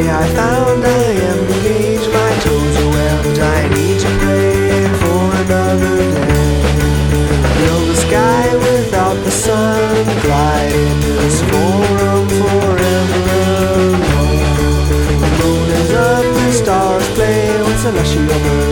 day I found I am engaged. My toes are webbed, I need to pray for another day. Build a sky without the sun, glide into this forum forever alone. The moon is up, the stars play with celestial birds.